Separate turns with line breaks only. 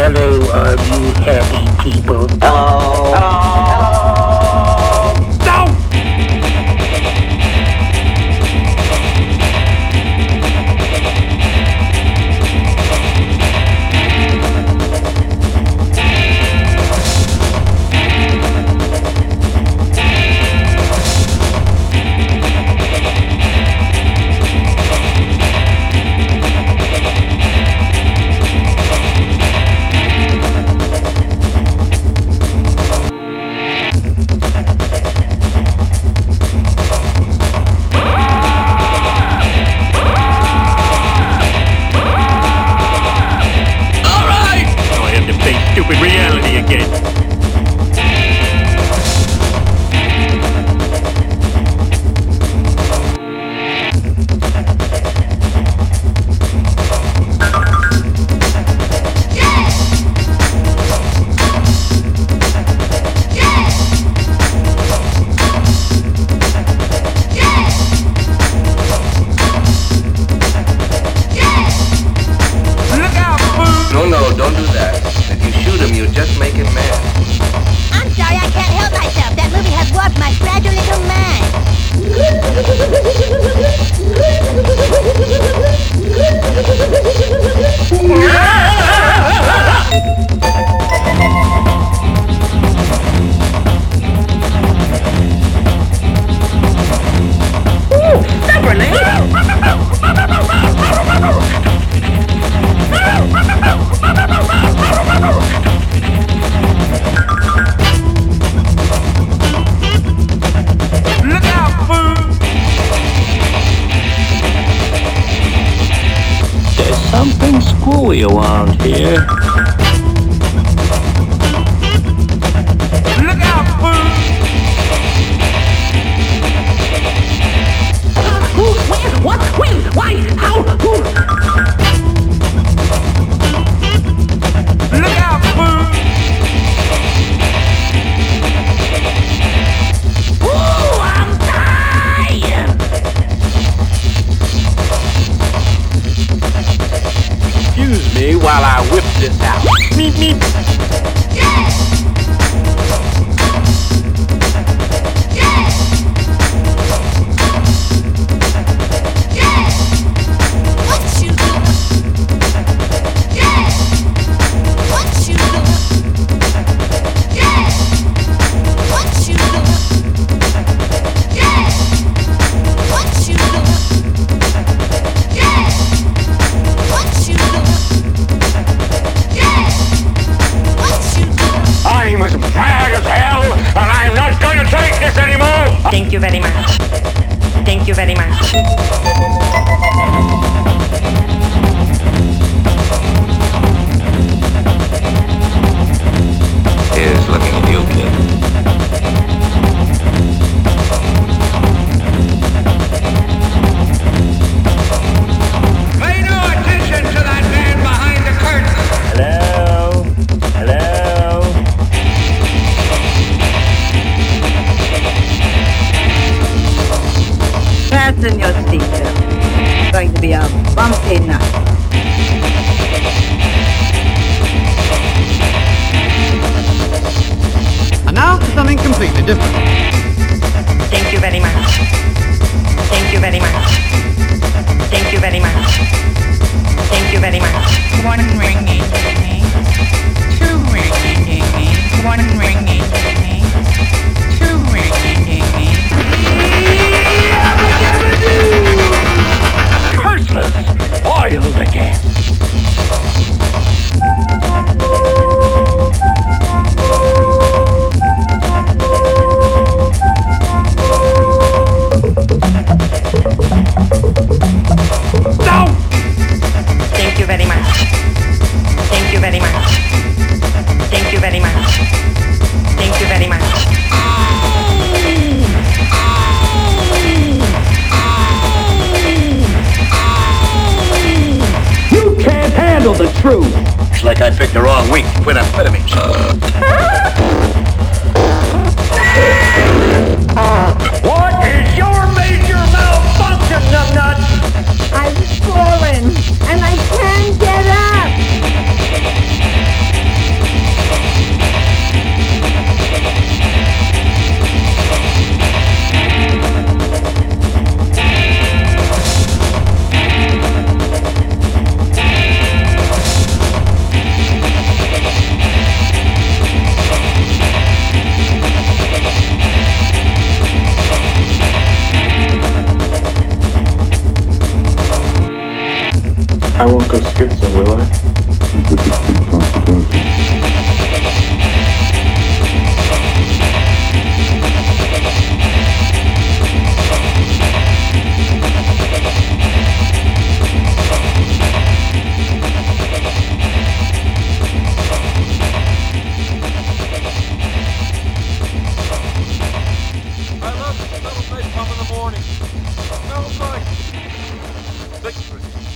Hello, all you happy people.
Hello. Hello.
No! Stupid reality again.
No, don't do that. If you shoot him, you just make him mad.
I'm sorry, I can't help myself. That movie has warped my fragile little
Something screwy around here.
Look out, fool!
Who? Where? What? When? Why? How? Who?
Look out, fool!
Ooh, I'm dying! Excuse me while I whip this out. Meep, meep.
I'm as mad as hell, and I'm not going to take this anymore!
Thank you very much. Thank you very much.
Here's looking at you, kid.
Pay no attention to that man behind the curtain!
Hello? Hello?
Fasten your seatbelt. It's going to be a bumpy night.
And now for something completely different.
Thank you very much. Thank you very much. Thank you very much. Thank you very much.
One ringy dingy, two ringy dingy, one ringy dingy, two ringy dingy.
Curseless! Boiled again! No!
Thank you very much. Thank you very much. Thank you very much. Thank you very much.
You can't handle the truth!
It's like I picked the wrong week to quit amphetamines.
What is your major malfunction, numbnut?
I've fallen, and I can't get up.
I won't go schizo, will I?
I love the little they come in the morning. Smells like victory.